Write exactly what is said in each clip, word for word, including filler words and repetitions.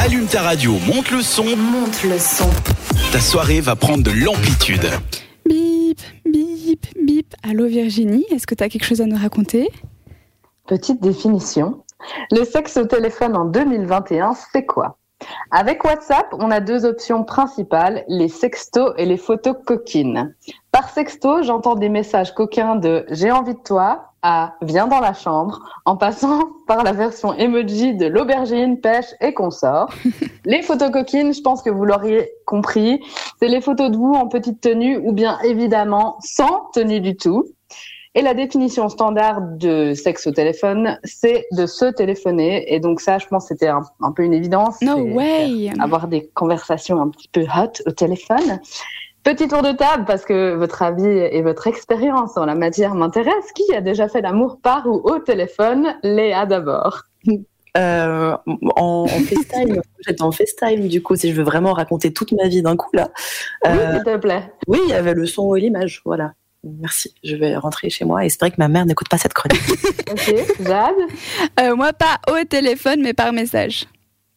Allume ta radio, monte le son. Monte le son. Ta soirée va prendre de l'amplitude. Bip, bip, bip. Allô Virginie, est-ce que tu as quelque chose à nous raconter ? Petite définition. Le sexe au téléphone en deux mille vingt et un, c'est quoi ? Avec WhatsApp, on a deux options principales, les sextos et les photos coquines. Par sexto, j'entends des messages coquins de « j'ai envie de toi » à « viens dans la chambre », en passant par la version emoji de l'aubergine, pêche et consorts. Les photos coquines, je pense que vous l'auriez compris, c'est les photos de vous en petite tenue ou bien évidemment sans tenue du tout. Et la définition standard de sexe au téléphone, c'est de se téléphoner. Et donc ça, je pense que c'était un, un peu une évidence. No way. Avoir des conversations un petit peu hot au téléphone. Petit tour de table, parce que votre avis et votre expérience en la matière m'intéressent. Qui a déjà fait l'amour par ou au téléphone ? Léa d'abord. Euh, en, en FaceTime, j'étais en FaceTime du coup, si je veux vraiment raconter toute ma vie d'un coup là. Oui, euh, s'il te plaît. Oui, il y avait le son et l'image, voilà. Merci, je vais rentrer chez moi et espérer que ma mère n'écoute pas cette chronique. Ok, Jade. Euh, moi, pas au téléphone, mais par message.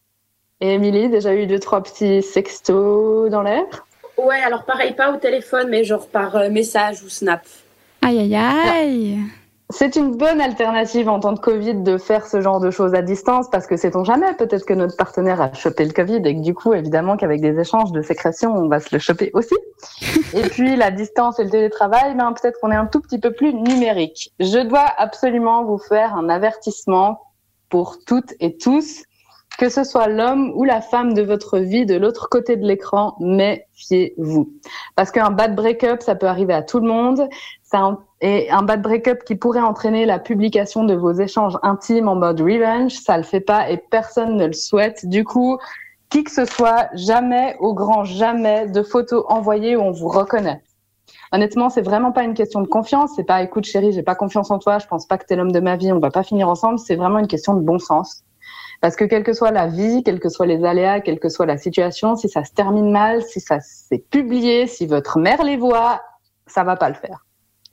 Et Émilie, déjà eu deux, trois petits sextos dans l'air ? Ouais, alors pareil, pas au téléphone, mais genre par euh, message ou Snap. Aïe, aïe, aïe. C'est une bonne alternative en temps de Covid de faire ce genre de choses à distance parce que sait-on jamais, peut-être que notre partenaire a chopé le Covid et que du coup, évidemment, qu'avec des échanges de sécrétions, on va se le choper aussi. Et puis, la distance et le télétravail, ben, peut-être qu'on est un tout petit peu plus numérique. Je dois absolument vous faire un avertissement pour toutes et tous, que ce soit l'homme ou la femme de votre vie de l'autre côté de l'écran, méfiez-vous. Parce qu'un bad break-up, ça peut arriver à tout le monde. C'est un Et un bad break-up qui pourrait entraîner la publication de vos échanges intimes en mode revenge, ça le fait pas et personne ne le souhaite. Du coup, qui que ce soit, jamais, au grand jamais, de photos envoyées où on vous reconnaît. Honnêtement, c'est vraiment pas une question de confiance. C'est pas, écoute chérie, j'ai pas confiance en toi, je pense pas que t'es l'homme de ma vie, on va pas finir ensemble. C'est vraiment une question de bon sens. Parce que quelle que soit la vie, quels que soient les aléas, quelle que soit la situation, si ça se termine mal, si ça s'est publié, si votre mère les voit, ça va pas le faire. Émilie ?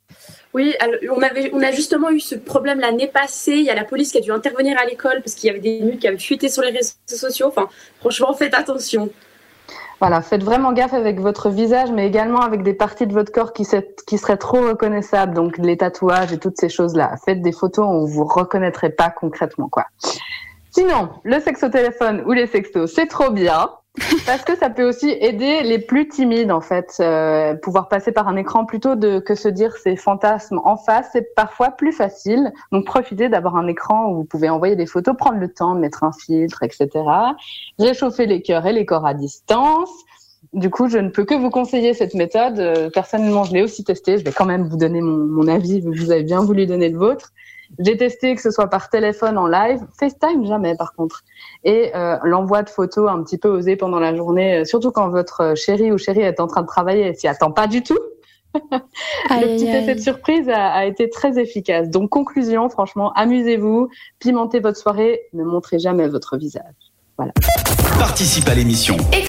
Oui, alors, on, avait, on a justement eu ce problème l'année passée. Il y a la police qui a dû intervenir à l'école parce qu'il y avait des nudes qui avaient fuité sur les réseaux sociaux. Enfin, franchement, faites attention. Voilà, faites vraiment gaffe avec votre visage, mais également avec des parties de votre corps qui, qui seraient trop reconnaissables, donc les tatouages et toutes ces choses-là. Faites des photos où on vous reconnaîtrait pas concrètement, quoi. Sinon, le sexe au téléphone ou les sextos, c'est trop bien. Parce que ça peut aussi aider les plus timides, en fait. Euh, pouvoir passer par un écran plutôt de, que se dire ses fantasmes en face, c'est parfois plus facile. Donc, profitez d'avoir un écran où vous pouvez envoyer des photos, prendre le temps de mettre un filtre, et cetera. Réchauffer les cœurs et les corps à distance. Du coup, je ne peux que vous conseiller cette méthode. Euh, personnellement, je l'ai aussi testée. Je vais quand même vous donner mon, mon avis, vous avez bien voulu donner le vôtre. J'ai testé que ce soit par téléphone en live, FaceTime jamais par contre, et euh, l'envoi de photos un petit peu osé pendant la journée, surtout quand votre chéri ou chérie est en train de travailler et s'y attend pas du tout. Aïe, Le petit aïe, effet de surprise a, a été très efficace. Donc conclusion, franchement, amusez-vous, pimentez votre soirée, ne montrez jamais votre visage. Voilà. Participe à l'émission.